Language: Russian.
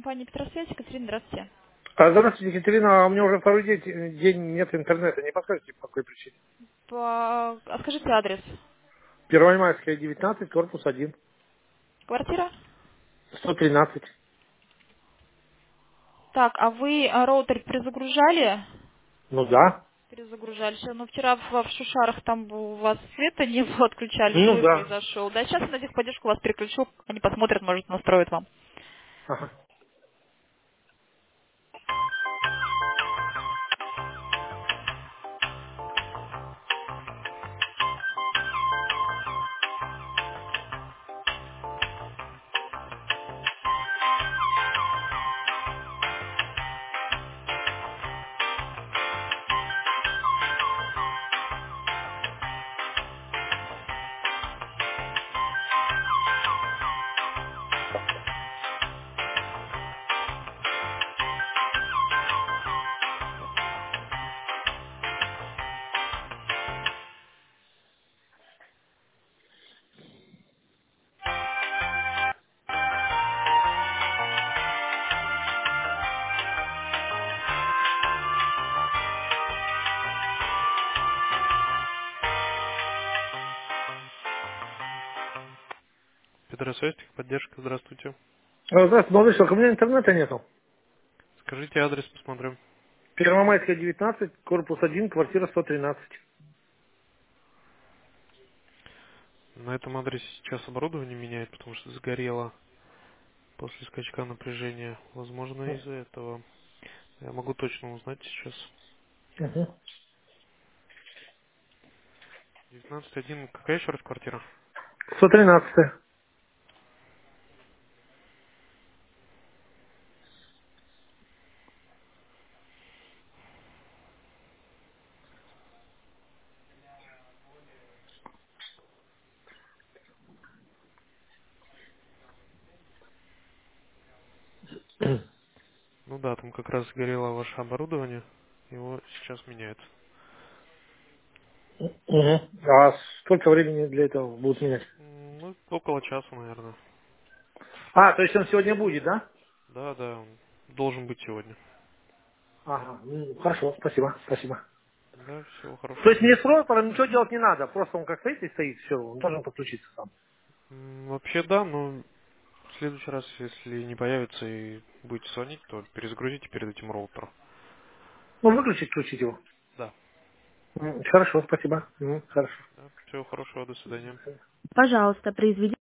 компания Петросвязь. Екатерина, здравствуйте. Здравствуйте, Екатерина. А у меня уже второй день нет интернета. Не подскажете, по какой причине? А скажите адрес. Первомайская, 19, корпус 1, Квартира? 113. Так, а вы роутер перезагружали? Ну да. Перезагружали. Ну, вчера в Шушарах там у вас света не было, отключали, Ну сбой да. произошел. Да, сейчас я на техподдержку вас переключу, они посмотрят, может, настроят вам. Ага. Петросвязь, техподдержка, здравствуйте. Здравствуйте, молодой человек. У меня интернета нету. Скажите адрес, посмотрим. Первомайская, 19, корпус 1, квартира 113. На этом адресе сейчас оборудование меняет, потому что сгорело после скачка напряжения. Возможно, из-за этого. Я могу точно узнать сейчас. Угу. 19.1. Какая еще раз квартира? 113. Ну да, там как раз сгорело ваше оборудование. Его сейчас меняют. Угу. А сколько времени для этого будут менять? Ну, около часа, наверное. То есть он сегодня будет, да? Да, да, он должен быть сегодня. Ага. Хорошо, спасибо, спасибо. Да, всего То хорошего. есть мне с роутером ничего делать не надо, просто он как стоит и стоит, все, он должен подключиться сам. Вообще да, но в следующий раз, если не появится и будете звонить, то перезагрузите перед этим роутер. Ну, выключить, включить его. Да. Хорошо, спасибо. Хорошо. Да. Всего хорошего, до свидания. Пожалуйста, произведите.